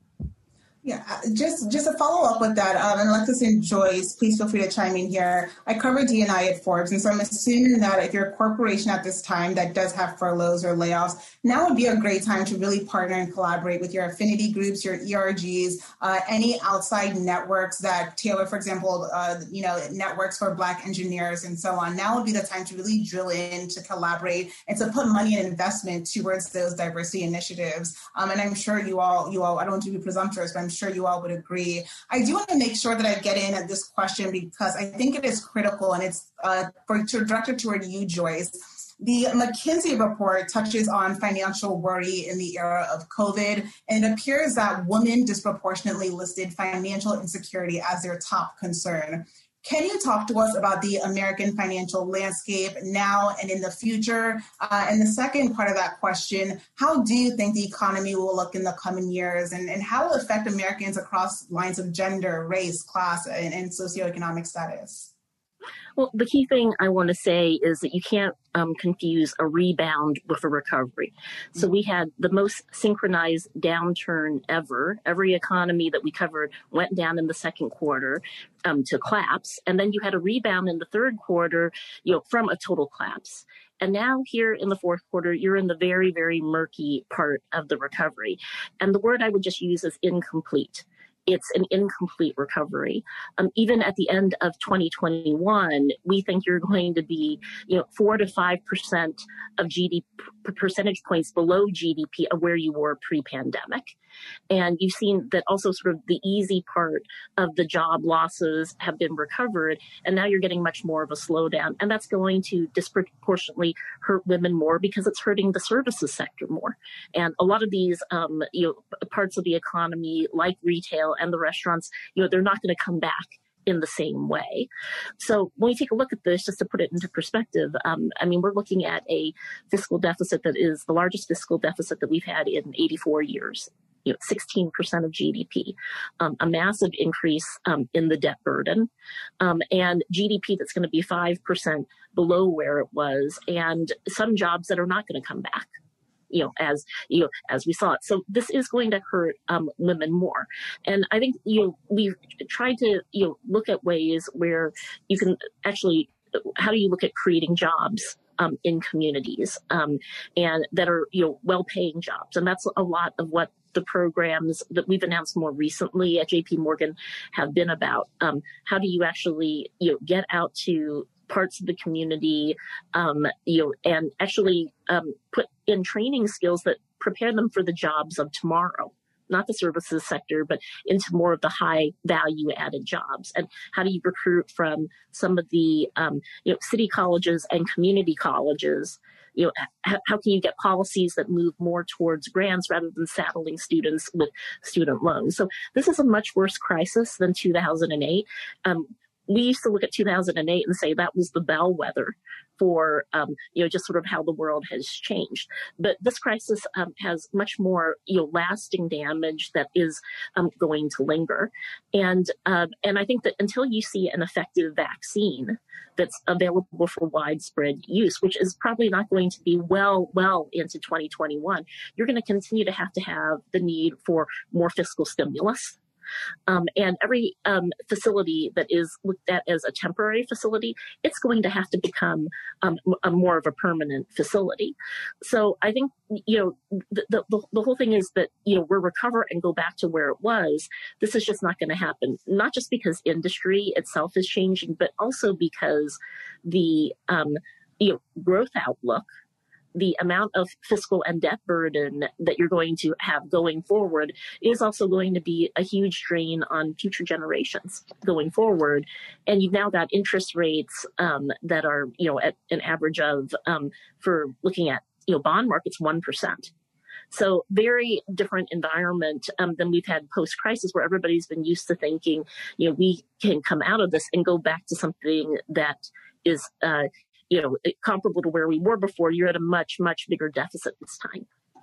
Yeah, just just a follow up with that, um, and Alexis and Joyce, please feel free to chime in here. I cover D and I at Forbes, and so I'm assuming that if you're a corporation at this time that does have furloughs or layoffs, now would be a great time to really partner and collaborate with your affinity groups, your E R Gs, uh, any outside networks that tailor, for example, uh, you know, networks for Black engineers and so on. Now would be the time to really drill in, to collaborate, and to put money and investment towards those diversity initiatives. Um, and I'm sure you all, you all, I don't want to be presumptuous, but I'm sure you all would agree. I do want to make sure that I get in at this question because I think it is critical, and it's uh, for to directed toward you, Joyce. The McKinsey report touches on financial worry in the era of COVID, and it appears that women disproportionately listed financial insecurity as their top concern. Can you talk to us about the American financial landscape now and in the future? Uh, and the second part of that question, how do you think the economy will look in the coming years, and, and how will it affect Americans across lines of gender, race, class, and, and socioeconomic status? Well, the key thing I want to say is that you can't um, confuse a rebound with a recovery. So we had the most synchronized downturn ever. Every economy that we covered went down in the second quarter um, to collapse. And then you had a rebound in the third quarter, you know, from a total collapse. And now here in the fourth quarter, you're in the very, very murky part of the recovery. And the word I would just use is incomplete. It's an incomplete recovery. Um, even at the end of twenty twenty-one, we think you're going to be, you know, four to five percent of G D P, percentage points below G D P of where you were pre-pandemic. And you've seen that also sort of the easy part of the job losses have been recovered. And now you're getting much more of a slowdown. And that's going to disproportionately hurt women more because it's hurting the services sector more. And a lot of these, um, you know, parts of the economy like retail and the restaurants, you know, they're not going to come back in the same way. So when we take a look at this, just to put it into perspective, um, I mean, we're looking at a fiscal deficit that is the largest fiscal deficit that we've had in eighty-four years. You know, sixteen percent of G D P, um, a massive increase um, in the debt burden, um, and G D P that's going to be five percent below where it was, and some jobs that are not going to come back, you know, as you know, as we saw it. So this is going to hurt um, women more. And I think, you know, we've tried to, you know, look at ways where you can actually, how do you look at creating jobs Um, in communities um, and that are, you know, well-paying jobs. And that's a lot of what the programs that we've announced more recently at J P Morgan have been about. Um, how do you actually, you know, get out to parts of the community, um, you know, and actually um, put in training skills that prepare them for the jobs of tomorrow? Not the services sector, but into more of the high value added jobs. And how do you recruit from some of the, um, you know, city colleges and community colleges? You know, how, how can you get policies that move more towards grants rather than saddling students with student loans? So this is a much worse crisis than two thousand eight. Um, we used to look at two thousand eight and say that was the bellwether for, um, you know, just sort of how the world has changed. But this crisis um, has much more, you know, lasting damage that is um, going to linger. And, uh, and I think that until you see an effective vaccine that's available for widespread use, which is probably not going to be well, well into twenty twenty-one, you're going to continue to have to have the need for more fiscal stimulus. Um, and every um, facility that is looked at as a temporary facility, it's going to have to become um, a more of a permanent facility. So I think, you know, the, the, the whole thing is that, you know, we'll recover and go back to where it was. This is just not going to happen, not just because industry itself is changing, but also because the, um, you know, growth outlook, the amount of fiscal and debt burden that you're going to have going forward is also going to be a huge drain on future generations going forward. And you've now got interest rates um, that are, you know, at an average of, um, for looking at, you know, bond markets, one percent. So very different environment um, than we've had post-crisis, where everybody's been used to thinking, you know, we can come out of this and go back to something that is, uh, you know, comparable to where we were before. You're at a much, much bigger deficit this time.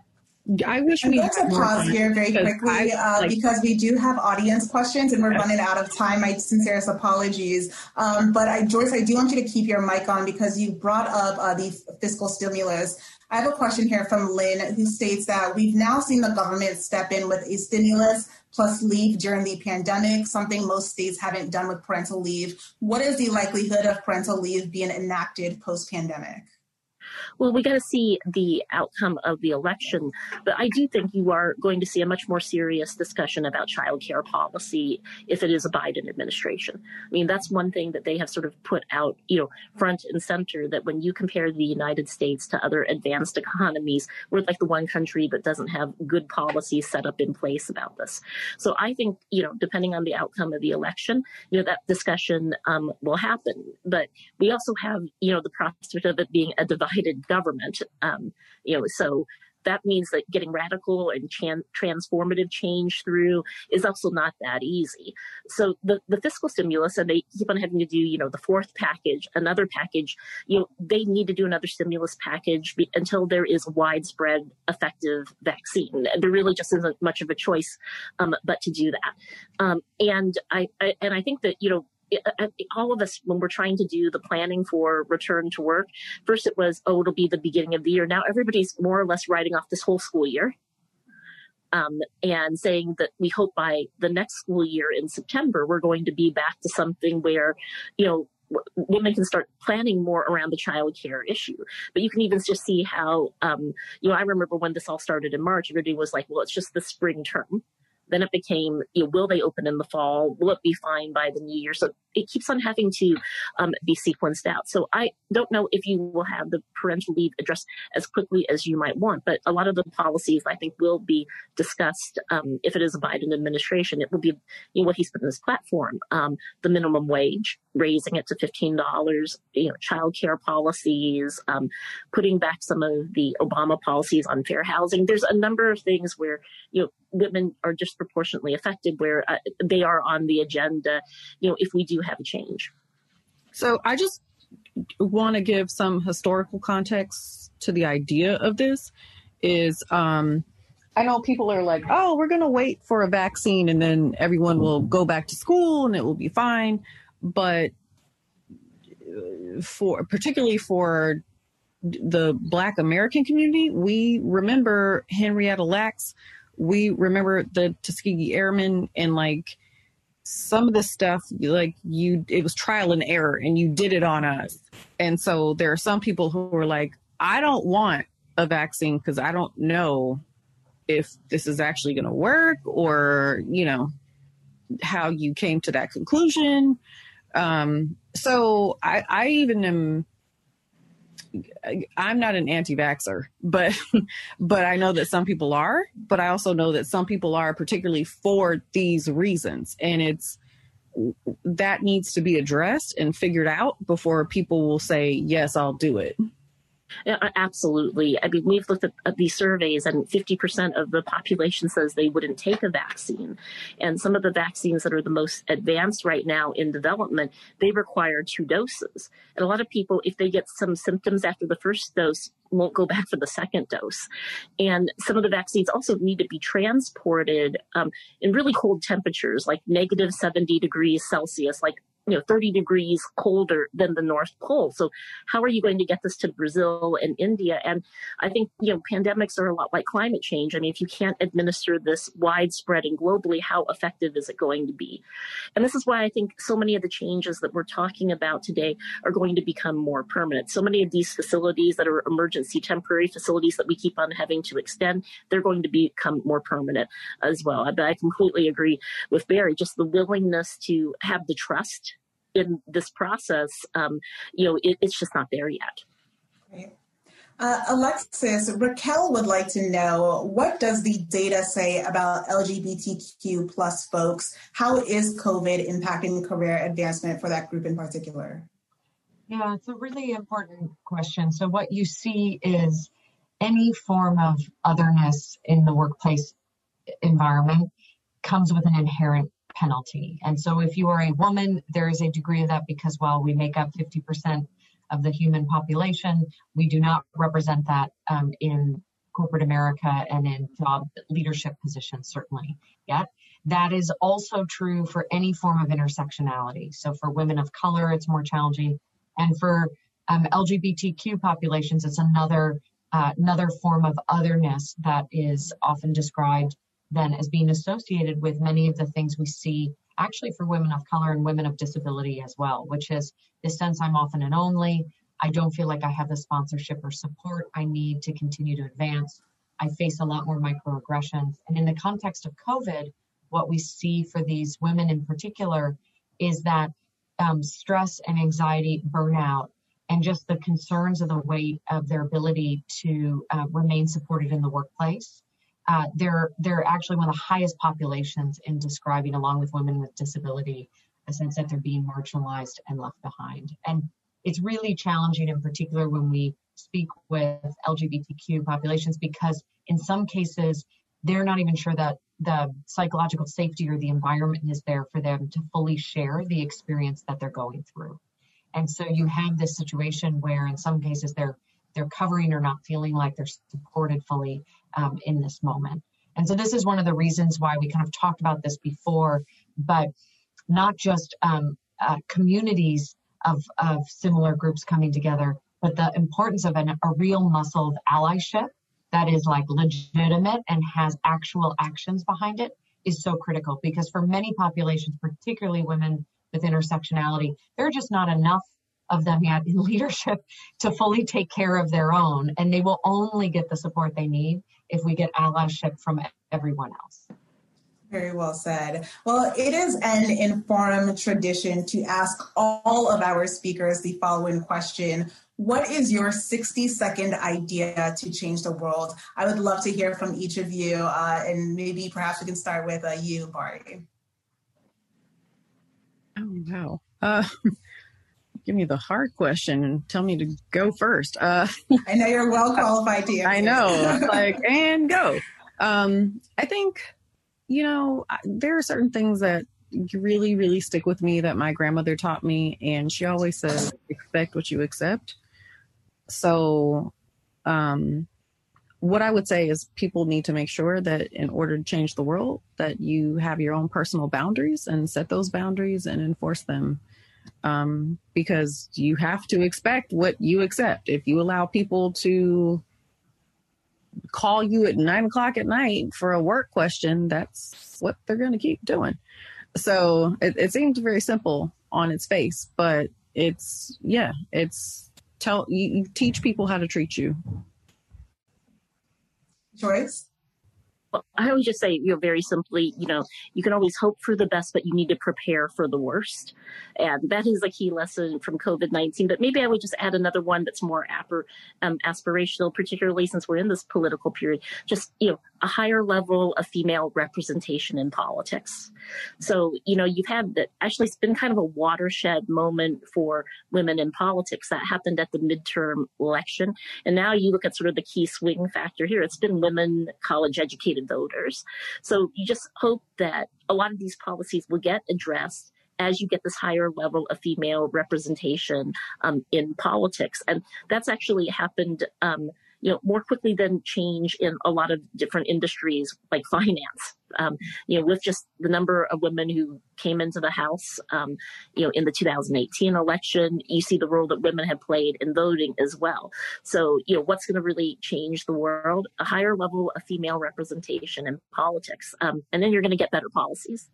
I wish I'm we going had to more pause time here very because quickly I, uh, like, because we do have audience questions and we're running out of time. My sincerest apologies. Um, but I, Joyce, I do want you to keep your mic on because you brought up uh, the fiscal stimulus. I have a question here from Lynn who states that we've now seen the government step in with a stimulus plus leave during the pandemic, something most states haven't done with parental leave. What is the likelihood of parental leave being enacted post-pandemic? Well, we got to see the outcome of the election, but I do think you are going to see a much more serious discussion about childcare policy if it is a Biden administration. I mean, that's one thing that they have sort of put out, you know, front and center, that when you compare the United States to other advanced economies, we're like the one country that doesn't have good policies set up in place about this. So I think, you know, depending on the outcome of the election, you know, that discussion um, will happen. But we also have, you know, the prospect of it being a divided government, um, you know, so that means that getting radical and chan- transformative change through is also not that easy. So the, the fiscal stimulus, and they keep on having to do, you know, the fourth package, another package, you know, they need to do another stimulus package be, until there is widespread effective vaccine. There really just isn't much of a choice um, but to do that. Um, and I, I and I think that, you know, all of us, when we're trying to do the planning for return to work, first it was, oh, it'll be the beginning of the year. Now everybody's more or less writing off this whole school year um, and saying that we hope by the next school year in September, we're going to be back to something where, you know, women can start planning more around the child care issue. But you can even just see how, um, you know, I remember when this all started in March, everybody was like, well, it's just the spring term. Then it became, you know, will they open in the fall? Will it be fine by the new year? So it keeps on having to um, be sequenced out. So I don't know if you will have the parental leave addressed as quickly as you might want, but a lot of the policies I think will be discussed um, if it is a Biden administration. It will be, you know, what he's put in his platform, um, the minimum wage, raising it to fifteen dollars, you know, child care policies, um, putting back some of the Obama policies on fair housing. There's a number of things where, you know, women are disproportionately affected, where uh, they are on the agenda, you know, if we do have a change. So I just want to give some historical context to the idea of this is, um, I know people are like, oh, we're going to wait for a vaccine and then everyone will go back to school and it will be fine. But for particularly for the Black American community, we remember Henrietta Lacks. We remember the Tuskegee Airmen, and like some of the stuff, like you, it was trial and error and you did it on us. And so there are some people who are like, I don't want a vaccine because I don't know if this is actually going to work, or, you know, how you came to that conclusion. Um, so I, I even am, I'm not an anti-vaxxer, but, but I know that some people are, but I also know that some people are particularly for these reasons. And it's, that needs to be addressed and figured out before people will say, yes, I'll do it. Yeah, absolutely. I mean, we've looked at, at these surveys, and fifty percent of the population says they wouldn't take a vaccine. And some of the vaccines that are the most advanced right now in development, they require two doses. And a lot of people, if they get some symptoms after the first dose, won't go back for the second dose. And some of the vaccines also need to be transported um, in really cold temperatures, like negative seventy degrees Celsius, like you know, thirty degrees colder than the North Pole. So how are you going to get this to Brazil and India? And I think, you know, pandemics are a lot like climate change. I mean, if you can't administer this widespread and globally, how effective is it going to be? And this is why I think so many of the changes that we're talking about today are going to become more permanent. So many of these facilities that are emergency temporary facilities that we keep on having to extend, they're going to become more permanent as well. But I completely agree with Barry, just the willingness to have the trust in this process, um, you know, it, it's just not there yet. Great. Uh, Alexis, Raquel would like to know, what does the data say about L G B T Q plus folks? How is COVID impacting career advancement for that group in particular? Yeah, it's a really important question. So what you see is any form of otherness in the workplace environment comes with an inherent penalty. And so if you are a woman, there is a degree of that, because while we make up fifty percent of the human population, we do not represent that um, in corporate America and in job leadership positions, certainly yet. That is also true for any form of intersectionality. So for women of color, it's more challenging. And for um, L G B T Q populations, it's another uh, another form of otherness that is often described then as being associated with many of the things we see actually for women of color and women of disability as well, which is this sense I'm often and only. I don't feel like I have the sponsorship or support I need to continue to advance. I face a lot more microaggressions. And in the context of COVID, what we see for these women in particular is that um, stress and anxiety, burnout, and just the concerns of the weight of their ability to uh, remain supported in the workplace. Uh, they're, they're actually one of the highest populations in describing, along with women with disability, a sense that they're being marginalized and left behind. And it's really challenging, in particular, when we speak with L G B T Q populations, because in some cases, they're not even sure that the psychological safety or the environment is there for them to fully share the experience that they're going through. And so you have this situation where in some cases they're they're covering or not feeling like they're supported fully um, in this moment. And so this is one of the reasons why we kind of talked about this before, but not just um, uh, communities of, of similar groups coming together, but the importance of an, a real muscle of allyship that is like legitimate and has actual actions behind it is so critical, because for many populations, particularly women with intersectionality, there are just not enough of them yet in leadership to fully take care of their own. And they will only get the support they need if we get allyship from everyone else. Very well said. Well, it is an Inforum tradition to ask all of our speakers the following question. What is your sixty second idea to change the world? I would love to hear from each of you, uh, and maybe perhaps we can start with uh, you, Bari. Oh, wow. Uh, give me the hard question and tell me to go first. Uh, I know you're well qualified to answer. I know, like, and go. Um, I think, you know, there are certain things that really, really stick with me that my grandmother taught me, and she always said, expect what you accept. So um, what I would say is people need to make sure that in order to change the world, that you have your own personal boundaries and set those boundaries and enforce them. Um, because you have to expect what you accept. If you allow people to call you at nine o'clock at night for a work question, that's what they're going to keep doing. So it, it seems very simple on its face, but it's, yeah, it's tell you, you teach people how to treat you. Joyce? Well, I would just say, you know, very simply, you know, you can always hope for the best, but you need to prepare for the worst. And that is a key lesson from COVID nineteen. But maybe I would just add another one that's more apper, um, aspirational, particularly since we're in this political period, just, you know, a higher level of female representation in politics. So, you know, you've had that actually it's been kind of a watershed moment for women in politics that happened at the midterm election. And now you look at sort of the key swing factor here. It's been women college educated voters. So you just hope that a lot of these policies will get addressed as you get this higher level of female representation um, in politics. And that's actually happened um, you know, more quickly than change in a lot of different industries like finance. Um, you know, with just the number of women who came into the House, um, you know, in the two thousand eighteen election, you see the role that women have played in voting as well. So, you know, what's going to really change the world? A higher level of female representation in politics. Um, and then you're going to get better policies.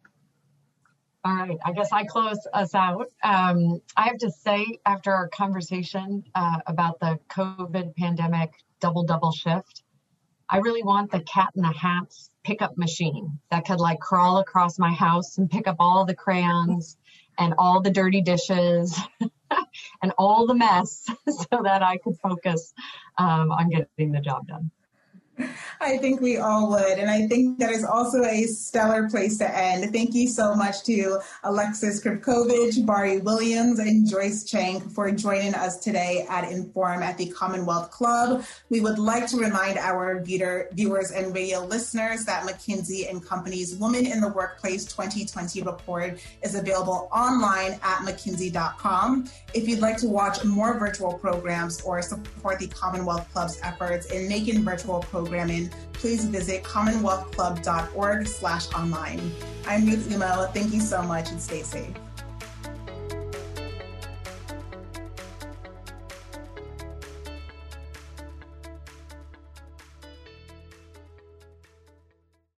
All right, I guess I close us out. Um, I have to say, after our conversation uh, about the COVID pandemic double double shift, I really want the Cat in the Hats pickup machine that could like crawl across my house and pick up all the crayons and all the dirty dishes and all the mess so that I could focus um, on getting the job done. I think we all would. And I think that is also a stellar place to end. Thank you so much to Alexis Krivkovich, Bari Williams, and Joyce Chang for joining us today at Inforum at the Commonwealth Club. We would like to remind our viewer, viewers and radio listeners that McKinsey and Company's Women in the Workplace twenty twenty report is available online at mckinsey dot com. If you'd like to watch more virtual programs or support the Commonwealth Club's efforts in making virtual programs programming, please visit commonwealth club dot org slash online. I'm Ruth Umo. Thank you so much and stay safe.